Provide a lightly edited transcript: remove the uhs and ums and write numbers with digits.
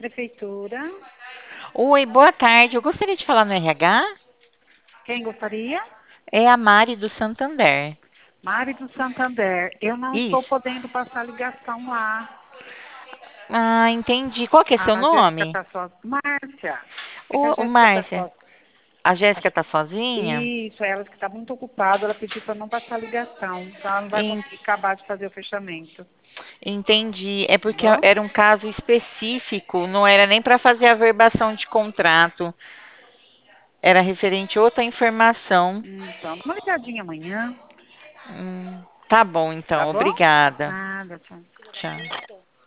Prefeitura. Oi, boa tarde. Eu gostaria de falar no RH. Quem gostaria? É a Mari do Santander. Mari do Santander. Eu não estou Isso. podendo passar ligação lá. Ah, entendi. Qual que é seu A Jéssica nome? está só. Márcia. É que a Ô, Jéssica está Márcia. só. A Jéssica tá sozinha? Isso, ela que está muito ocupada, ela pediu para não passar ligação. Então ela não vai En- conseguir acabar de fazer o fechamento. Entendi. É Tá porque bom? era um caso específico, não era nem para fazer a verbação de contrato. Era referente a outra informação. Então, dá uma ligadinha amanhã. Tá bom, Tá então. bom? Obrigada. Nada, tchau. Tchau.